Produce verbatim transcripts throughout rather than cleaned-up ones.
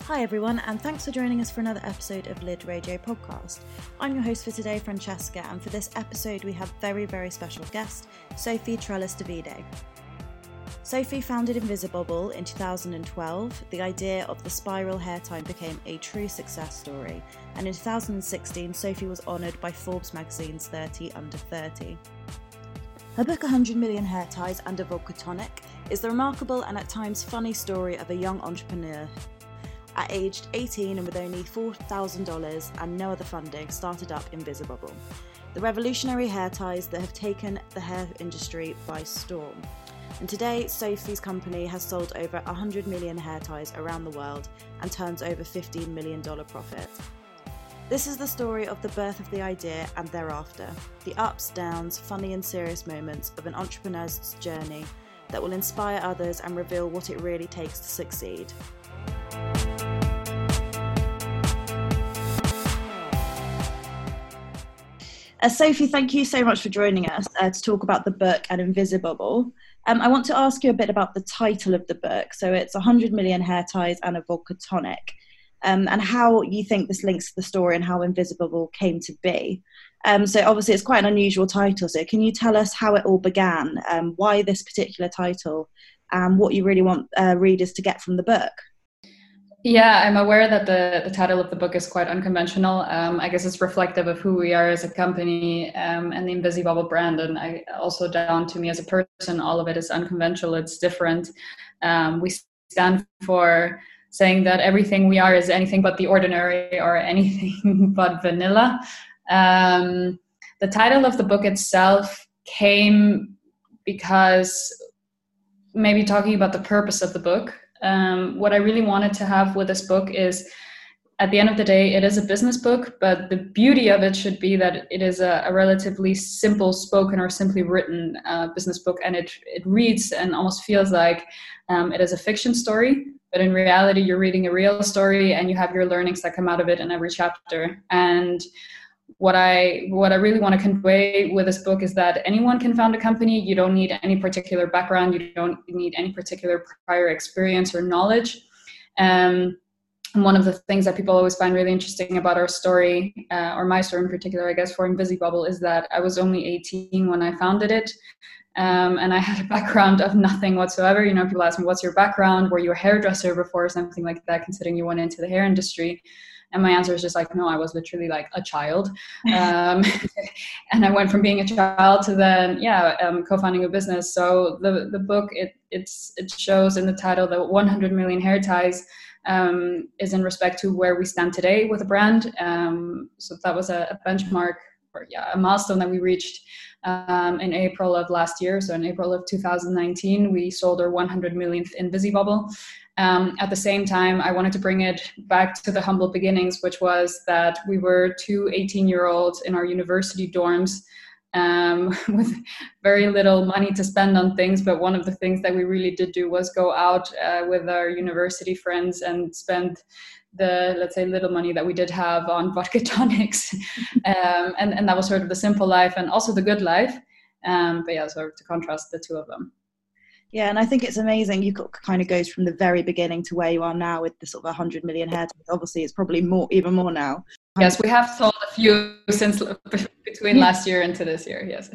Hi everyone, and thanks for joining us for another episode of Lid Radio Podcast. I'm your host for today, Francesca, and for this episode we have very, very special guest, Sophie Trellis-Davide. Sophie founded Invisibobble in two thousand twelve. The idea of the spiral hair tie became a true success story, and in two thousand sixteen Sophie was honoured by Forbes magazine's thirty under thirty. Her book one hundred million Hair Ties and a Vodka Tonic is the remarkable and at times funny story of a young entrepreneur at aged eighteen and with only four thousand dollars and no other funding started up Invisibobble, the revolutionary hair ties that have taken the hair industry by storm. And today, Sophie's company has sold over one hundred million hair ties around the world and turns over fifteen million dollars profit. This is the story of the birth of the idea and thereafter, the ups, downs, funny and serious moments of an entrepreneur's journey that will inspire others and reveal what it really takes to succeed. Uh, Sophie, thank you so much for joining us uh, to talk about the book and Invisibobble. Um, I want to ask you a bit about the title of the book. So it's one hundred million Hair Ties and a Vodka Tonic, um, and how you think this links to the story and how Invisibobble came to be. Um, so obviously it's quite an unusual title. So can you tell us how it all began, um, why this particular title, and what you really want uh, readers to get from the book? Yeah, I'm aware that the, the title of the book is quite unconventional. Um, I guess it's reflective of who we are as a company um, and the Invisibobble brand. And I also down to me as a person, all of it is unconventional. It's different. Um, we stand for saying that everything we are is anything but the ordinary or anything but vanilla. Um, the title of the book itself came because maybe talking about the purpose of the book. Um, what I really wanted to have with this book is, at the end of the day, it is a business book, but the beauty of it should be that it is a, a relatively simple spoken or simply written uh, business book, and it it reads and almost feels like um, it is a fiction story, but in reality you're reading a real story and you have your learnings that come out of it in every chapter. And What I what I really want to convey with this book is that anyone can found a company. You don't need any particular background. You don't need any particular prior experience or knowledge. Um, and one of the things that people always find really interesting about our story, uh, or my story in particular, I guess, for Invisibobble, is that I was only eighteen when I founded it. Um, and I had a background of nothing whatsoever. You know, people ask me, what's your background? Were you a hairdresser before or something like that, considering you went into the hair industry? And my answer is just like, no, I was literally like a child. Um, and I went from being a child to then, yeah, um, co-founding a business. So the, the book, it it's it shows in the title that one hundred million Hair Ties um, is in respect to where we stand today with the brand. Um, so that was a, a benchmark, or yeah, a milestone that we reached um, in April of last year. So in April of two thousand nineteen, we sold our one hundred millionth Invisibobble. Um, at the same time, I wanted to bring it back to the humble beginnings, which was that we were two eighteen-year-olds in our university dorms um, with very little money to spend on things. But one of the things that we really did do was go out uh, with our university friends and spend the, let's say, little money that we did have on vodka tonics. um, and, and that was sort of the simple life and also the good life. Um, but yeah, sort of to contrast the two of them. Yeah, and I think it's amazing. You kind of goes from the very beginning to where you are now with the sort of one hundred million hair ties. Obviously, it's probably more, even more now. Yes, we have sold a few since between last year into this year. Yes,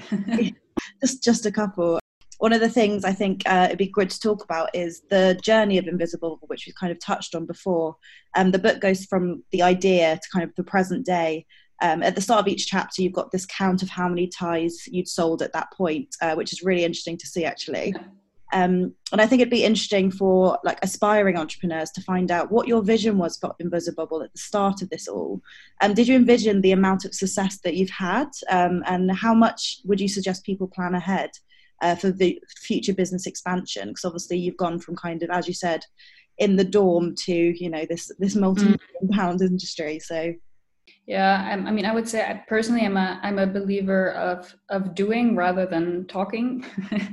just just a couple. One of the things I think uh, it'd be good to talk about is the journey of Invisibobble, which we've kind of touched on before. Um, the book goes from the idea to kind of the present day. Um, at the start of each chapter, you've got this count of how many ties you'd sold at that point, uh, which is really interesting to see, actually. Um, and I think it'd be interesting for like aspiring entrepreneurs to find out what your vision was for Invisibobble at the start of this all. Um, did you envision the amount of success that you've had, um, and how much would you suggest people plan ahead uh, for the future business expansion? Because obviously you've gone from kind of, as you said, in the dorm to, you know, this this multi-million pound industry. So. Yeah, I, I mean, I would say I personally am a I'm a believer of of doing rather than talking,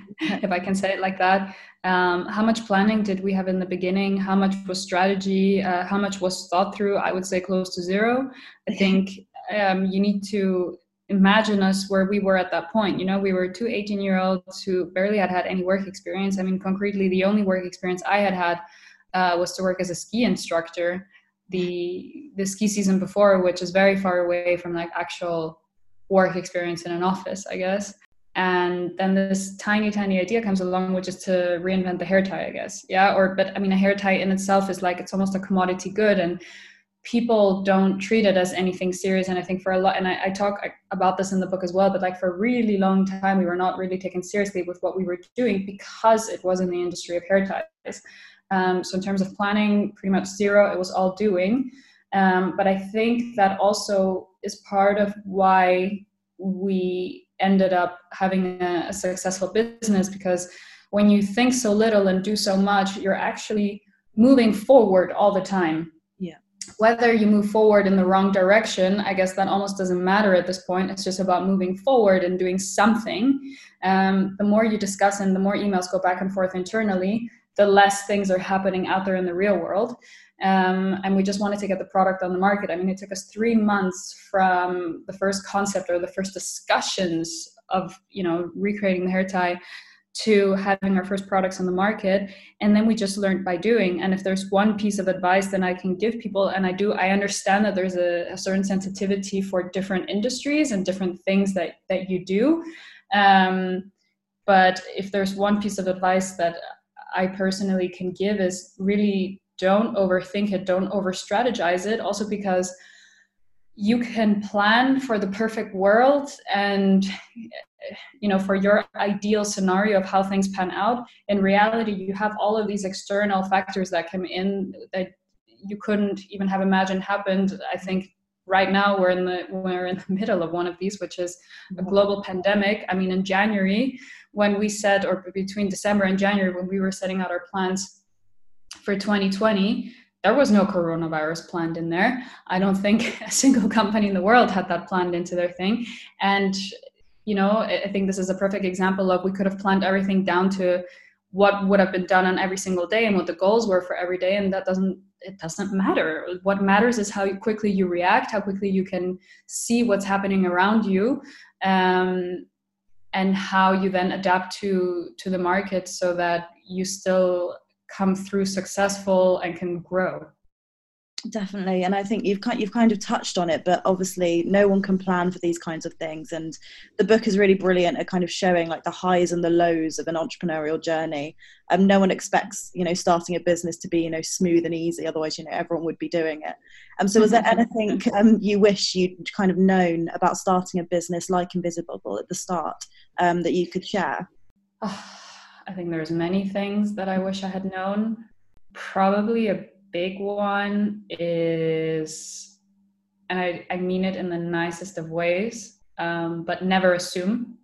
if I can say it like that. Um, how much planning did we have in the beginning? How much was strategy? Uh, how much was thought through? I would say close to zero. I think um, you need to imagine us where we were at that point. You know, we were two eighteen-year-olds who barely had had any work experience. I mean, concretely, the only work experience I had had uh, was to work as a ski instructor the the ski season before, which is very far away from like actual work experience in an office, I guess. And then this tiny, tiny idea comes along, which is to reinvent the hair tie, I guess. Yeah. Or, but I mean, a hair tie in itself is like, it's almost a commodity good, and people don't treat it as anything serious. And I think for a lot, and I, I talk about this in the book as well, but like for a really long time, we were not really taken seriously with what we were doing because it was in the industry of hair ties. Um, so in terms of planning, pretty much zero, it was all doing. Um, but I think that also is part of why we ended up having a, a successful business, because when you think so little and do so much, you're actually moving forward all the time. Yeah. Whether you move forward in the wrong direction, I guess that almost doesn't matter at this point. It's just about moving forward and doing something. Um, the more you discuss and the more emails go back and forth internally, the less things are happening out there in the real world. Um, and we just wanted to get the product on the market. I mean, it took us three months from the first concept or the first discussions of, you know, recreating the hair tie to having our first products on the market. And then we just learned by doing. And if there's one piece of advice that I can give people, and I do, I understand that there's a, a certain sensitivity for different industries and different things that, that you do. Um, but if there's one piece of advice that I personally can give is really don't overthink it, don't over strategize it. Also because you can plan for the perfect world and, you know, for your ideal scenario of how things pan out. In reality, you have all of these external factors that come in that you couldn't even have imagined happened. I think right now we're in the we're in the middle of one of these, which is a global pandemic. I mean, in January, when we said, or between December and January, when we were setting out our plans for twenty twenty, there was no coronavirus planned in there. I don't think a single company in the world had that planned into their thing. And, you know, I think this is a perfect example of we could have planned everything down to what would have been done on every single day and what the goals were for every day. And that doesn't, it doesn't matter. What matters is how quickly you react, how quickly you can see what's happening around you, um, and how you then adapt to, to the market so that you still come through successful and can grow. Definitely. And I think you've kind, you've kind of touched on it, but obviously no one can plan for these kinds of things. And the book is really brilliant at kind of showing like the highs and the lows of an entrepreneurial journey. Um, no one expects, you know, starting a business to be, you know, smooth and easy. Otherwise, you know, everyone would be doing it. Um, so was there anything um, you wish you'd kind of known about starting a business like Invisible at the start um, that you could share? Oh, I think there's many things that I wish I had known. Probably a big one is, and I, I mean it in the nicest of ways, um, but never assume.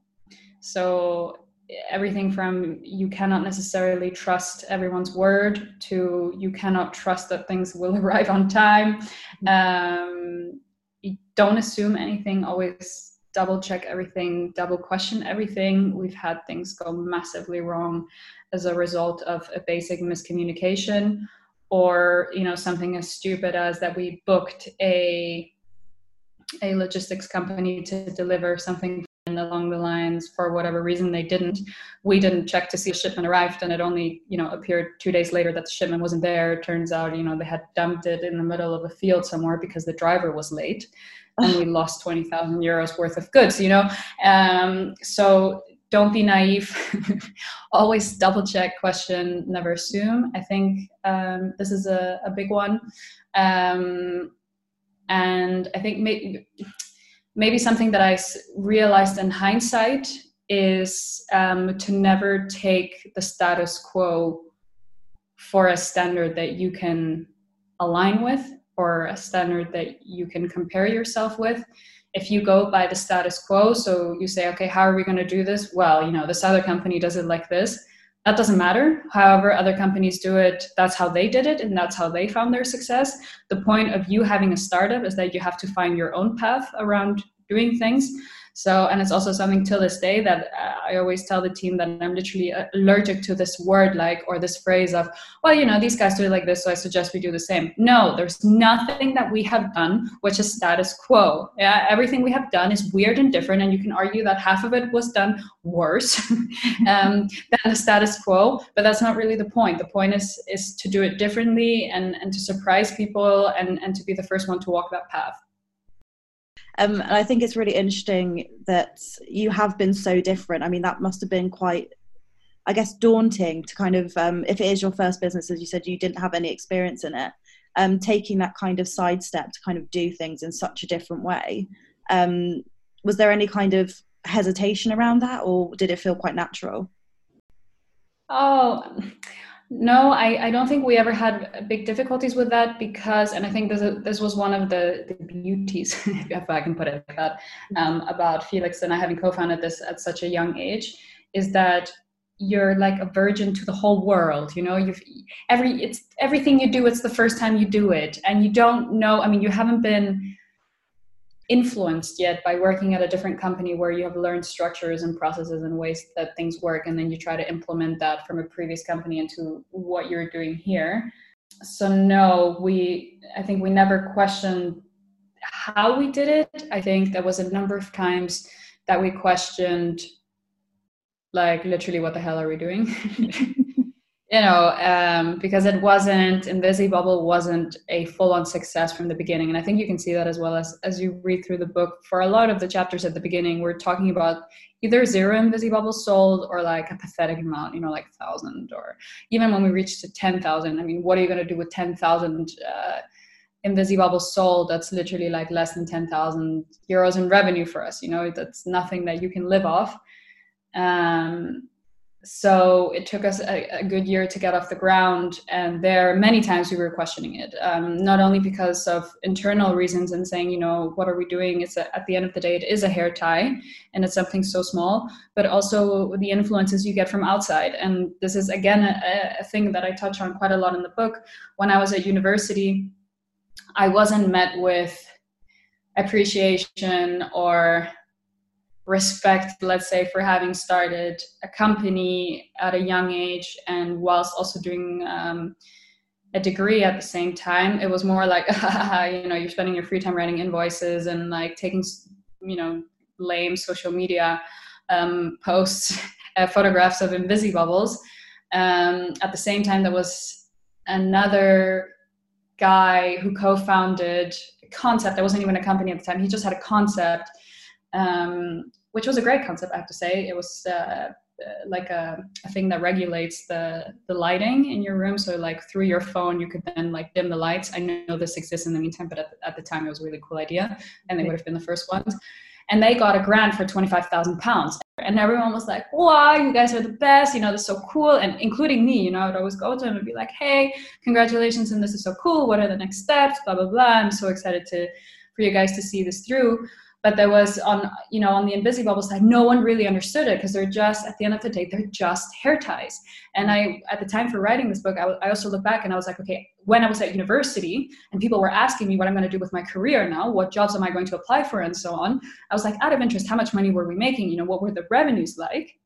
So everything from you cannot necessarily trust everyone's word to you cannot trust that things will arrive on time. Um, you don't assume anything, always double check everything, double question everything. We've had things go massively wrong as a result of a basic miscommunication, or, you know, something as stupid as that we booked a a logistics company to deliver something along the lines, for whatever reason they didn't. We didn't check to see if shipment arrived, and it only, you know, appeared two days later that the shipment wasn't there. It turns out, you know, they had dumped it in the middle of a field somewhere because the driver was late. And we lost twenty thousand euros worth of goods, you know? Um, so don't be naive. Always double check, question, never assume. I think um, this is a, a big one. Um, and I think maybe, maybe something that I realized in hindsight is um, to never take the status quo for a standard that you can align with, or a standard that you can compare yourself with. If you go by the status quo, so you say, okay, how are we going to do this? Well, you know, this other company does it like this. That doesn't matter. However other companies do it, that's how they did it, and that's how they found their success. The point of you having a startup is that you have to find your own path around doing things. So, and it's also something till this day that uh, I always tell the team that I'm literally allergic to this word, like, or this phrase of, well, you know, these guys do it like this, so I suggest we do the same. No, there's nothing that we have done which is status quo. Yeah, everything we have done is weird and different, and you can argue that half of it was done worse um, than the status quo, but that's not really the point. The point is is to do it differently and, and to surprise people and, and to be the first one to walk that path. Um, and I think it's really interesting that you have been so different. I mean, that must have been quite, I guess, daunting to kind of, um, if it is your first business, as you said, you didn't have any experience in it, um, taking that kind of sidestep to kind of do things in such a different way. Um, was there any kind of hesitation around that, or did it feel quite natural? Oh, no, I, I don't think we ever had big difficulties with that because, and I think this this was one of the, the beauties, if I can put it like that, um, about Felix and I having co-founded this at such a young age, is that you're like a virgin to the whole world. You know, you've every it's everything you do, it's the first time you do it, and you don't know. I mean, you haven't been influenced yet by working at a different company where you have learned structures and processes and ways that things work, and then you try to implement that from a previous company into what you're doing here. So no, we I think we never questioned how we did it. I think there was a number of times that we questioned, like, literally, what the hell are we doing? You know, um, because it wasn't, Invisibubble wasn't a full-on success from the beginning. And I think you can see that as well as, as you read through the book. For a lot of the chapters at the beginning, we're talking about either zero Invisibubbles sold or like a pathetic amount, you know, like a thousand, or even when we reached to ten thousand, I mean, what are you going to do with ten thousand uh, Invisibubbles sold? That's literally like less than ten thousand euros in revenue for us. You know, that's nothing that you can live off. Um, So it took us a, a good year to get off the ground, and there many times we were questioning it, um, not only because of internal reasons and saying, you know, what are we doing? It's a, at the end of the day, it is a hair tie, and it's something so small, but also the influences you get from outside. And this is, again, a, a thing that I touch on quite a lot in the book. When I was at university, I wasn't met with appreciation or respect, let's say, for having started a company at a young age and whilst also doing um, a degree at the same time. It was more like, you know, you're spending your free time writing invoices and like taking, you know, lame social media um, posts, uh, photographs of Invisibubbles. Um, at the same time, there was another guy who co-founded a concept that wasn't even a company at the time. He just had a concept, Um, which was a great concept, I have to say. It was uh, like a, a thing that regulates the, the lighting in your room. So like through your phone, you could then like dim the lights. I know this exists in the meantime, but at the, at the time it was a really cool idea, and they would have been the first ones. And they got a grant for twenty-five thousand pounds. And everyone was like, wow, you guys are the best. You know, this is so cool. And including me, you know, I'd always go to them and be like, hey, congratulations. And this is so cool. What are the next steps? Blah, blah, blah. I'm so excited to for you guys to see this through. But there was on, you know, on the Invisibubble side, no one really understood it because they're just, at the end of the day, they're just hair ties. And I, at the time for writing this book, I, I also looked back and I was like, okay, when I was at university and people were asking me what I'm going to do with my career now, what jobs am I going to apply for and so on, I was like, out of interest, how much money were we making? You know, what were the revenues like?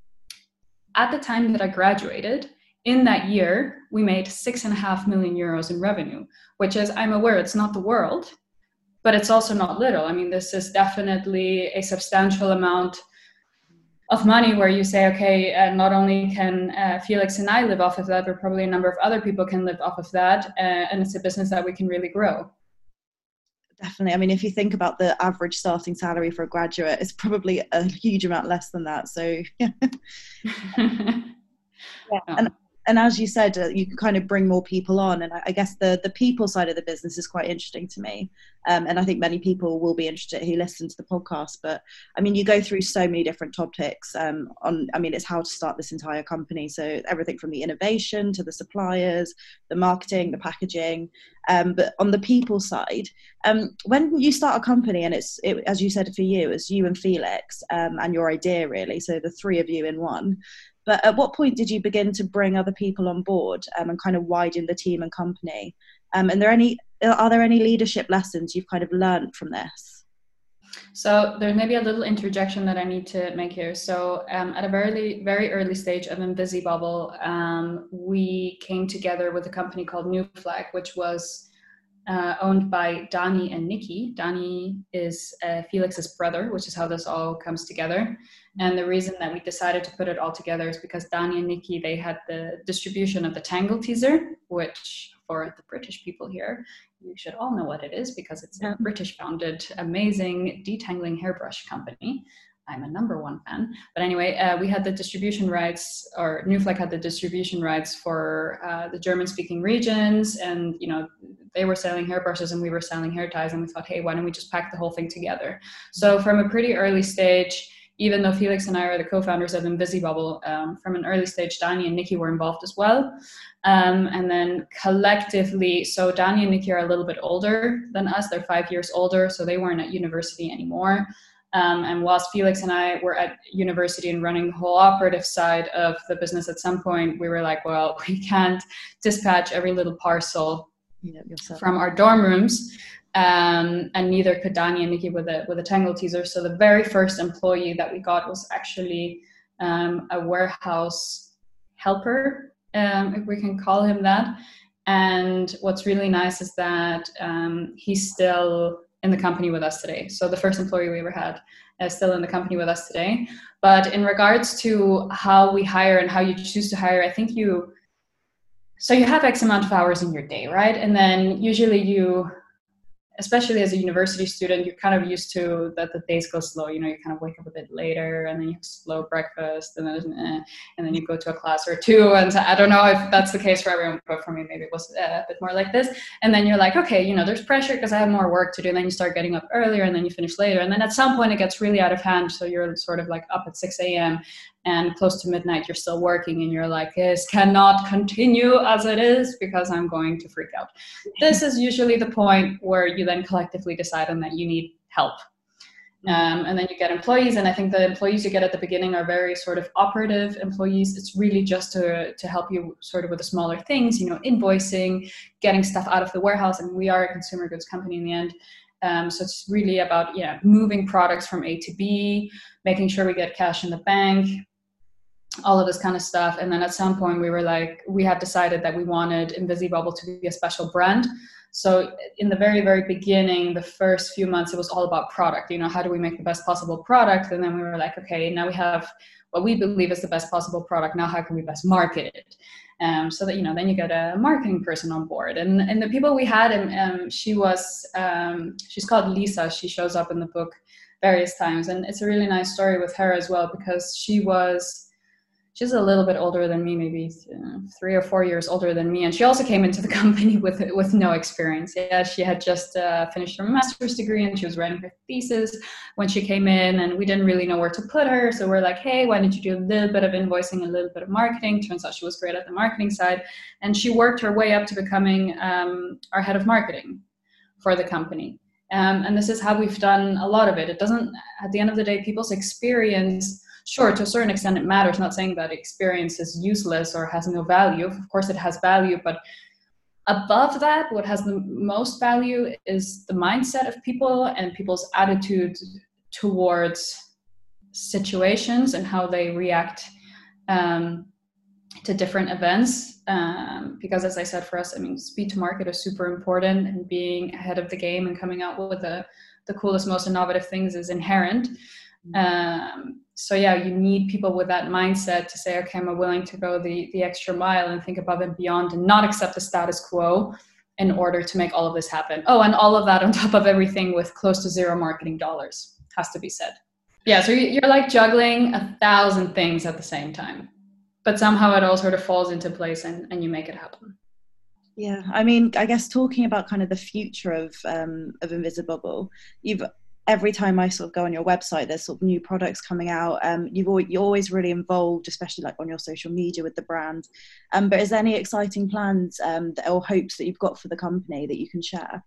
At the time that I graduated, in that year, we made six and a half million euros in revenue, which is, I'm aware it's not the world, but it's also not little. I mean, this is definitely a substantial amount of money where you say, okay, uh, not only can uh, Felix and I live off of that, but probably a number of other people can live off of that. Uh, and it's a business that we can really grow. Definitely. I mean, if you think about the average starting salary for a graduate, it's probably a huge amount less than that. So, yeah. yeah. And, And as you said, uh, you can kind of bring more people on. And I, I guess the, the people side of the business is quite interesting to me. Um, and I think many people will be interested who listen to the podcast. But I mean, you go through so many different topics um, on, I mean, it's how to start this entire company. So everything from the innovation to the suppliers, the marketing, the packaging. Um, but on the people side, um, when you start a company and it's, it, as you said, for you, it's you and Felix um, and your idea really. So the three of you in one. But at what point did you begin to bring other people on board um, and kind of widen the team and company? Um, and there any are there any leadership lessons you've kind of learned from this? So there's maybe a little interjection that I need to make here. So um, at a very, very early stage of Invisibubble, um, we came together with a company called New Flag, which was uh, owned by Dani and Nikki. Dani is uh, Felix's brother, which is how this all comes together. And the reason that we decided to put it all together is because Dani and Nikki, they had the distribution of the Tangle teaser, which for the British people here, you should all know what it is because it's a British-founded, amazing detangling hairbrush company. I'm a number one fan. But anyway, uh, we had the distribution rights, or New Flag had the distribution rights for uh, the German-speaking regions, and you know they were selling hairbrushes and we were selling hair ties, and we thought, hey, why don't we just pack the whole thing together? So from a pretty early stage, even though Felix and I are the co-founders of Invisibubble, um, from an early stage, Dani and Nikki were involved as well. Um, and then collectively, so Dani and Nikki are a little bit older than us. They're five years older, so they weren't at university anymore. Um, and whilst Felix and I were at university and running the whole operative side of the business, at some point we were like, well, we can't dispatch every little parcel yeah, from our dorm rooms. Um, and neither could Dani and Nikki with a with a Tangle teaser. So the very first employee that we got was actually um, a warehouse helper, um, if we can call him that. And what's really nice is that um, he's still in the company with us today. So the first employee we ever had is still in the company with us today. But in regards to how we hire and how you choose to hire, I think you, so you have X amount of hours in your day, right? And then usually you, especially as a university student, you're kind of used to that the days go slow. You know, you kind of wake up a bit later and then you have slow breakfast and then, eh, and then you go to a class or two. And so I don't know if that's the case for everyone, but for me, maybe it was a bit more like this. And then you're like, okay, you know, there's pressure because I have more work to do. And then you start getting up earlier and then you finish later. And then at some point it gets really out of hand. So you're sort of like up at six a.m. and close to midnight, you're still working and you're like, this cannot continue as it is because I'm going to freak out. This is usually the point where you then collectively decide on that you need help. Um, and then you get employees. And I think the employees you get at the beginning are very sort of operative employees. It's really just to, to help you sort of with the smaller things, you know, invoicing, getting stuff out of the warehouse. And we are a consumer goods company in the end. Um, so it's really about, yeah, moving products from A to B, making sure we get cash in the bank, all of this kind of stuff. And then at some point we were like, we had decided that we wanted Invisibubble to be a special brand. So in the very, very beginning, the first few months, it was all about product. You know, how do we make the best possible product? And then we were like, okay, now we have what we believe is the best possible product. Now how can we best market it? Um, so that, you know, then you get a marketing person on board. And, and the people we had, and um, she was, um, she's called Lisa. She shows up in the book various times. And it's a really nice story with her as well, because she was, she's a little bit older than me, maybe uh, three or four years older than me. And she also came into the company with with no experience. Yeah, she had just uh, finished her master's degree and she was writing her thesis when she came in, and we didn't really know where to put her. So we're like, hey, why don't you do a little bit of invoicing, a little bit of marketing? Turns out she was great at the marketing side. And she worked her way up to becoming um, our head of marketing for the company. Um, and this is how we've done a lot of it. It doesn't, at the end of the day, people's experience, sure, to a certain extent it matters. Not saying that experience is useless or has no value. Of course it has value, but above that, what has the most value is the mindset of people and people's attitude towards situations and how they react um, to different events. Um, because as I said, for us, I mean, speed to market is super important, and being ahead of the game and coming out with the, the coolest, most innovative things is inherent. Um, so yeah, you need people with that mindset to say, okay, I'm willing to go the, the extra mile and think above and beyond and not accept the status quo in order to make all of this happen. Oh, and all of that on top of everything with close to zero marketing dollars, has to be said. Yeah, so you're like juggling a thousand things at the same time, but somehow it all sort of falls into place and, and you make it happen. Yeah, I mean, I guess talking about kind of the future of um, of Invisibubble, you've every time I sort of go on your website, there's sort of new products coming out. Um, you've always, you're always really involved, especially like on your social media with the brand. Um, but is there any exciting plans um, that, or hopes that you've got for the company that you can share?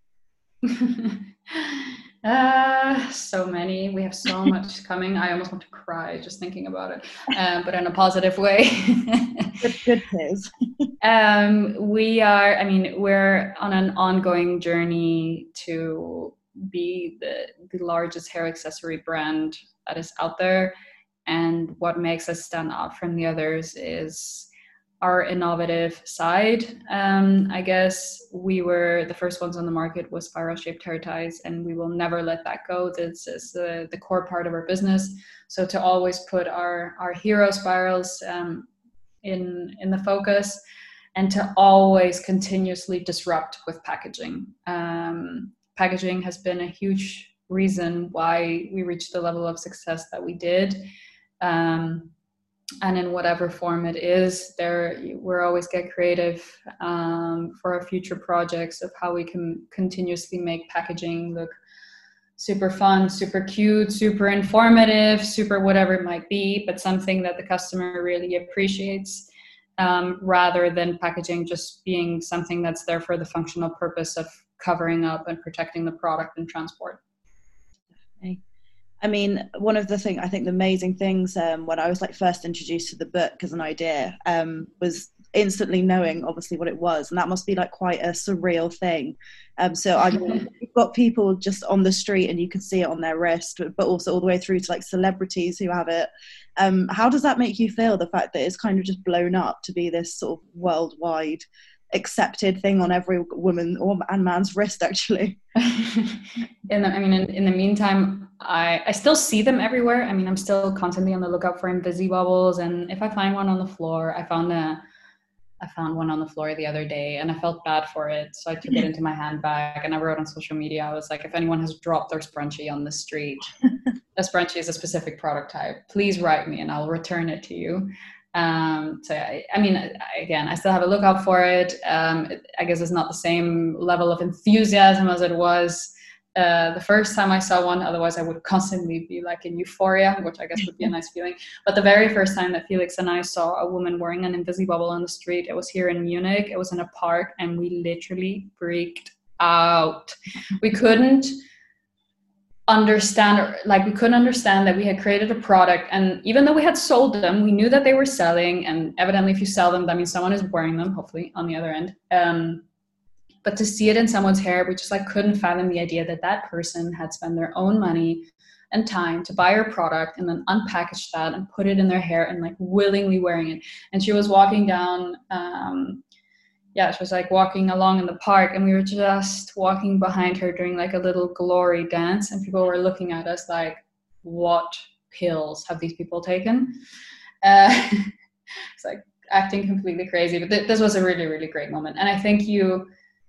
uh, so many. We have so much coming. I almost want to cry just thinking about it, um, but in a positive way. Good, good tears. um, we are, I mean, we're on an ongoing journey to be the, the largest hair accessory brand that is out there. And what makes us stand out from the others is our innovative side. Um, I guess we were the first ones on the market with spiral shaped hair ties, and we will never let that go. This is the, the core part of our business. So to always put our, our hero spirals um, in, in the focus, and to always continuously disrupt with packaging. Um, packaging has been a huge reason why we reached the level of success that we did. Um, and in whatever form it is, there we're always get creative um, for our future projects of how we can continuously make packaging look super fun, super cute, super informative, super whatever it might be, but something that the customer really appreciates, um, rather than packaging just being something that's there for the functional purpose of covering up and protecting the product and transport. Okay. I mean, one of the thing I think the amazing things um, when I was like first introduced to the book as an idea um, was instantly knowing obviously what it was, and that must be like quite a surreal thing. Um, so I mean, you've got people just on the street and you can see it on their wrist, but also all the way through to like celebrities who have it. Um, how does that make you feel, the fact that it's kind of just blown up to be this sort of worldwide accepted thing on every woman or and man's wrist, actually? in the, I mean, in, in the meantime, I, I still see them everywhere. I mean, I'm still constantly on the lookout for Invisibubbles, and if I find one on the floor, I found a, I found one on the floor the other day, and I felt bad for it, so I took it into my handbag, and I wrote on social media. I was like, if anyone has dropped their scrunchie on the street, a scrunchie is a specific product type, please write me, and I'll return it to you. Um, so I, I mean, again, I still have a lookout for it. Um, it. I guess it's not the same level of enthusiasm as it was uh, the first time I saw one. Otherwise, I would constantly be like in euphoria, which I guess would be a nice feeling. But the very first time that Felix and I saw a woman wearing an Invisibubble on the street, it was here in Munich. It was in a park, and we literally freaked out. We couldn't understand, like we couldn't understand that we had created a product, and even though we had sold them, we knew that they were selling, and evidently if you sell them, that means someone is wearing them, hopefully, on the other end. Um, but to see it in someone's hair, we just like couldn't fathom the idea that that person had spent their own money and time to buy our product and then unpackage that and put it in their hair and like willingly wearing it. And she was walking down um, yeah, she was like walking along in the park, and we were just walking behind her doing like a little glory dance, and people were looking at us like, what pills have these people taken? Uh, it's like acting completely crazy, but th- this was a really, really great moment. And I think you,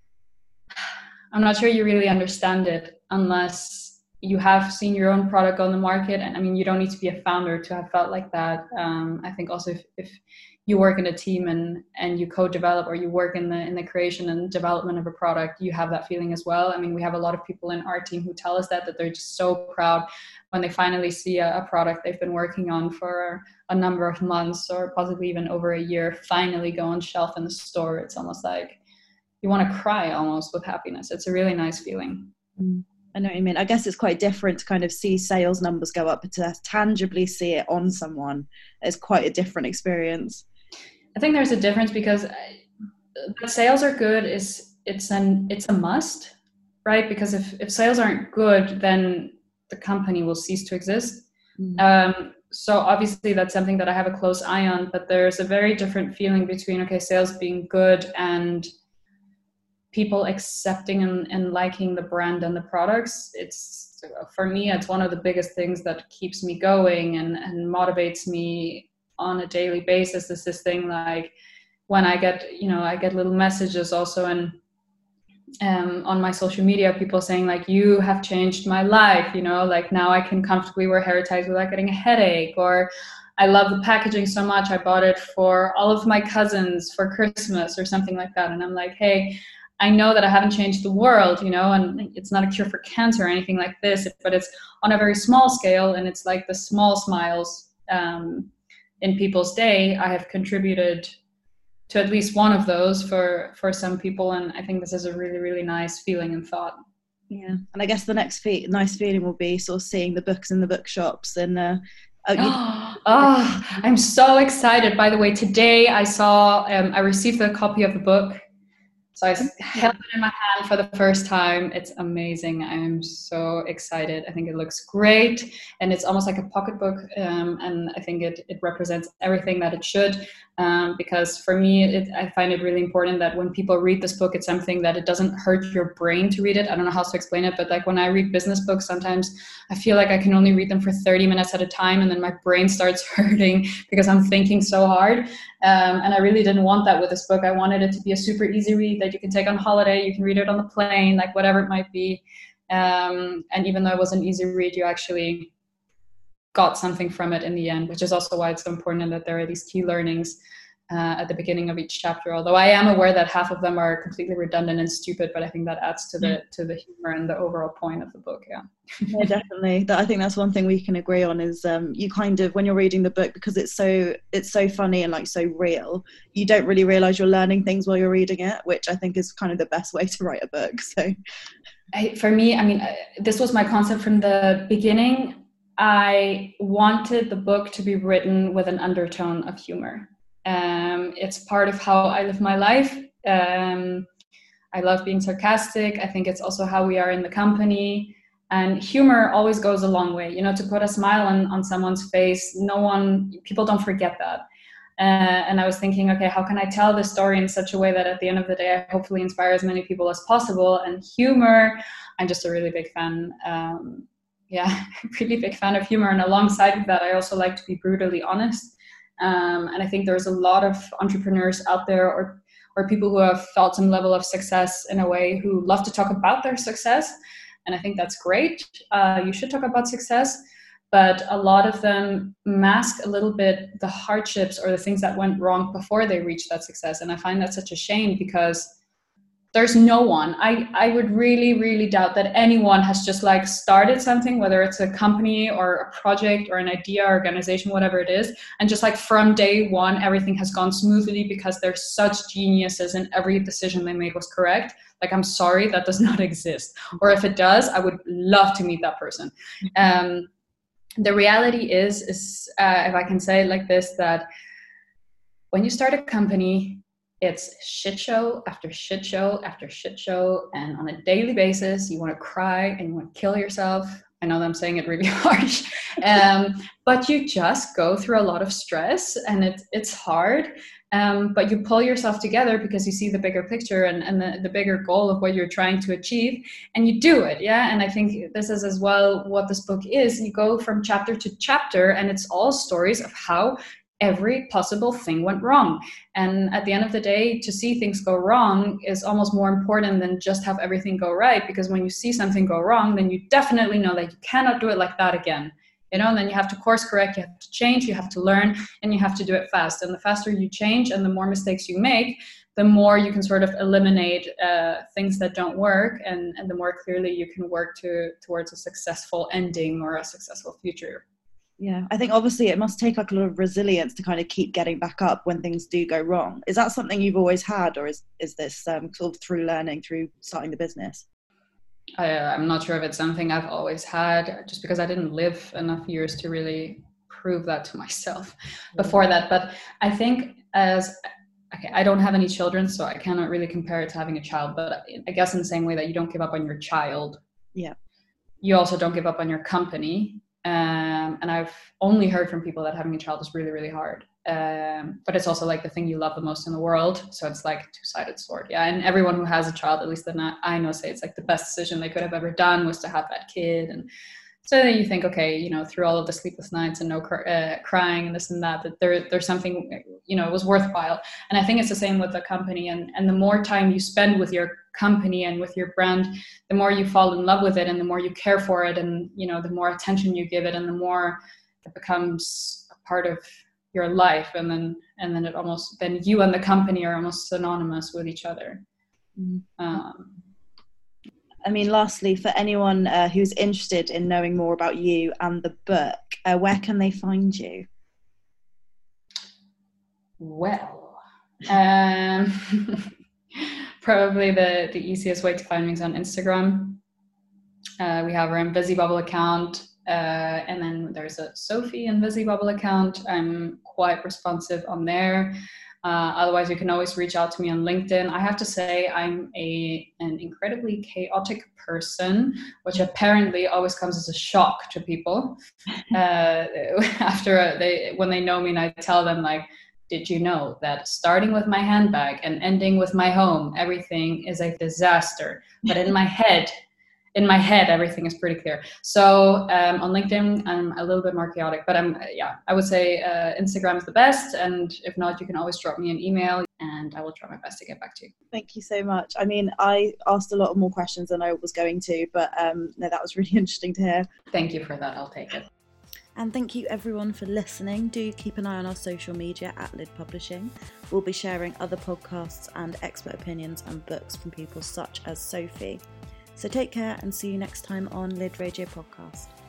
I'm not sure you really understand it unless you have seen your own product on the market. And I mean, you don't need to be a founder to have felt like that. Um, I think also if, if you work in a team and and you co-develop, or you work in the in the creation and development of a product, you have that feeling as well. I mean, we have a lot of people in our team who tell us that that they're just so proud when they finally see a, a product they've been working on for a number of months or possibly even over a year finally go on shelf in the store. It's almost like you want to cry almost with happiness. It's a really nice feeling. Mm. I know what you mean. I guess it's quite different to kind of see sales numbers go up, but to tangibly see it on someone is quite a different experience. I think there's a difference because sales are good is it's an it's a must, right? Because if, if sales aren't good, then the company will cease to exist. Mm. Um, so obviously that's something that I have a close eye on, but there's a very different feeling between, okay, sales being good and people accepting and, and liking the brand and the products. It's, for me, it's one of the biggest things that keeps me going and, and motivates me on a daily basis. Is this thing like when I get, you know, I get little messages also and um, on my social media, people saying like, you have changed my life, you know, like now I can comfortably wear hair ties without getting a headache, or I love the packaging so much, I bought it for all of my cousins for Christmas or something like that. And I'm like, hey, I know that I haven't changed the world, you know, and it's not a cure for cancer or anything like this, but it's on a very small scale, and it's like the small smiles um, in people's day. I have contributed to at least one of those for, for some people, and I think this is a really, really nice feeling and thought. Yeah, and I guess the next fe- nice feeling will be sort of seeing the books in the bookshops and uh, Oh, you- oh, I'm so excited. By the way, today I saw, um, I received a copy of the book So I held it in my hand for the first time. It's amazing. I'm so excited. I think it looks great. And it's almost like a pocketbook. Um, and I think it, it represents everything that it should. Um, because for me, it, I find it really important that when people read this book, it's something that it doesn't hurt your brain to read it. I don't know how to explain it, but like when I read business books, sometimes I feel like I can only read them for thirty minutes at a time. And then my brain starts hurting because I'm thinking so hard. Um, and I really didn't want that with this book. I wanted it to be a super easy read that you can take on holiday. You can read it on the plane, like whatever it might be. Um, and even though it was an easy read, you actually got something from it in the end, which is also why it's so important that there are these key learnings uh, at the beginning of each chapter. Although I am aware that half of them are completely redundant and stupid, but I think that adds to the to the humor and the overall point of the book. Yeah, yeah, definitely. That I think that's one thing we can agree on is um, you kind of, when you're reading the book, because it's so it's so funny and like so real, you don't really realize you're learning things while you're reading it, which I think is kind of the best way to write a book. So, I, for me, I mean, this was my concept from the beginning. I wanted the book to be written with an undertone of humor. Um, it's part of how I live my life. Um, I love being sarcastic. I think it's also how we are in the company. And humor always goes a long way. You know, to put a smile on, on someone's face, no one, people don't forget that. Uh, and I was thinking, okay, how can I tell this story in such a way that at the end of the day, I hopefully inspire as many people as possible? And humor, I'm just a really big fan. Um, yeah, really big fan of humor. And alongside of that, I also like to be brutally honest. Um, and I think there's a lot of entrepreneurs out there or, or people who have felt some level of success in a way who love to talk about their success. And I think that's great. Uh, you should talk about success. But a lot of them mask a little bit the hardships or the things that went wrong before they reached that success. And I find that such a shame because there's no one, I, I would really, really doubt that anyone has just like started something, whether it's a company or a project or an idea, organization, whatever it is. And just like from day one, everything has gone smoothly because they're such geniuses and every decision they made was correct. Like, I'm sorry, that does not exist. Or if it does, I would love to meet that person. Um, the reality is, is uh, if I can say it like this, that when you start a company, it's shit show after shit show after shit show. And on a daily basis, you want to cry and you want to kill yourself. I know that I'm saying it really harsh, um, but you just go through a lot of stress and it, it's hard. Um, but you pull yourself together because you see the bigger picture and, and the, the bigger goal of what you're trying to achieve, and you do it. Yeah. And I think this is as well what this book is. You go from chapter to chapter and it's all stories of how every possible thing went wrong. And at the end of the day, to see things go wrong is almost more important than just have everything go right. Because when you see something go wrong, then you definitely know that you cannot do it like that again. You know, and then you have to course correct, you have to change, you have to learn, and you have to do it fast. And the faster you change and the more mistakes you make, the more you can sort of eliminate uh, things that don't work, and, and the more clearly you can work to towards a successful ending or a successful future. Yeah, I think obviously it must take like a lot of resilience to kind of keep getting back up when things do go wrong. Is that something you've always had, or is, is this um, sort of through learning, through starting the business? I, I'm not sure if it's something I've always had, just because I didn't live enough years to really prove that to myself before that. But I think as, okay, I don't have any children, so I cannot really compare it to having a child, but I guess in the same way that you don't give up on your child, yeah, you also don't give up on your company. Um, and I've only heard from people that having a child is really, really hard. Um, but it's also like the thing you love the most in the world. So it's like a two-sided sword. Yeah. And everyone who has a child, at least that I know, say it's like the best decision they could have ever done was to have that kid. And so then you think, okay, you know, through all of the sleepless nights and no cr- uh, crying and this and that, that there, there's something, you know, it was worthwhile. And I think it's the same with the company. And, and the more time you spend with your company and with your brand, the more you fall in love with it and the more you care for it. And, you know, the more attention you give it and the more it becomes a part of your life. And then, and then it almost, then you and the company are almost synonymous with each other. Mm-hmm. Um, I mean, lastly, for anyone uh, who's interested in knowing more about you and the book, uh, where can they find you? Well, um, probably the, the easiest way to find me is on Instagram. Uh, we have our Invisi-Bubble account, uh, and then there's a Sophie Invisi-Bubble account. I'm quite responsive on there. Uh, otherwise, you can always reach out to me on LinkedIn. I have to say I'm a an incredibly chaotic person, which apparently always comes as a shock to people uh, after they when they know me and I tell them, like, did you know that starting with my handbag and ending with my home, everything is a disaster? But in my head, in my head, everything is pretty clear. So um, on LinkedIn, I'm a little bit more chaotic, but I'm, yeah, I would say uh, Instagram is the best. And if not, you can always drop me an email and I will try my best to get back to you. Thank you so much. I mean, I asked a lot more questions than I was going to, but um, no, that was really interesting to hear. Thank you for that. I'll take it. And thank you everyone for listening. Do keep an eye on our social media at Lid Publishing. We'll be sharing other podcasts and expert opinions and books from people such as Sophie. So take care and see you next time on Lid Radio Podcast.